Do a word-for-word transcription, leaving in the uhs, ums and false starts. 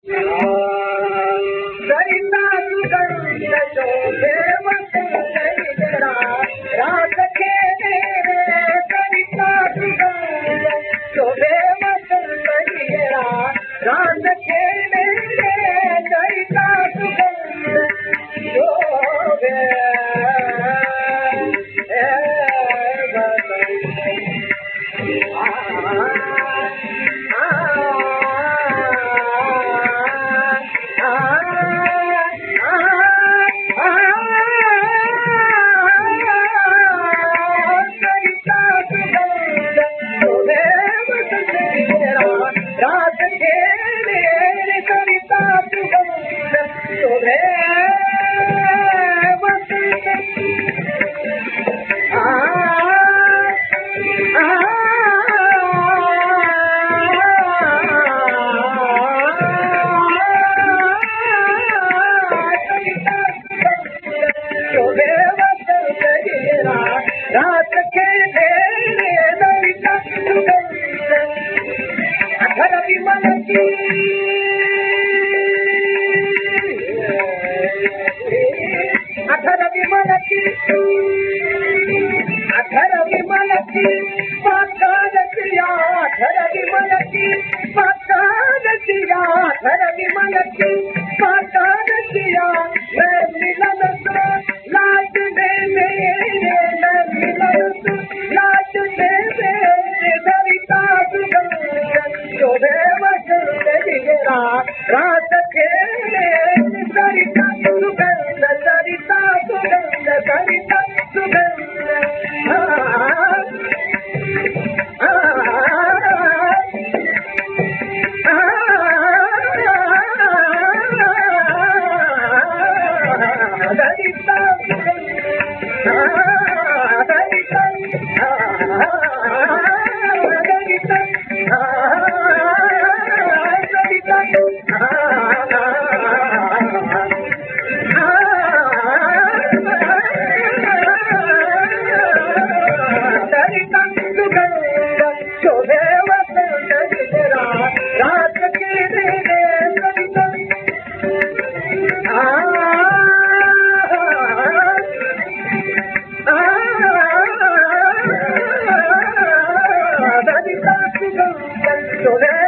सरिता सुगंध शोभे वसंत रात खेले सरिता सुगंध शोभे वसंत रात खेले सरिता सुगंध शोभे रात खेले सरिता सुगंध शोभे वसंत शोभे वसंत रात खेले सरिता सुगंध अधर विमल की अधर विमल की अधर विमल की पातालतिया अधर विमल की पातालतिया अधर विमल की पातालतिया मैं मिलन तो लाज दे मेरे मैं मिलन तो लाज दे मेरे सरिता सुगंध शोभे वसंत रात खेले सरिता सुगंध सरिता सुगंध सरिता सुगंध सरिता शोभे वसंत रात खेले सरिता सरिता सुगंध शोभे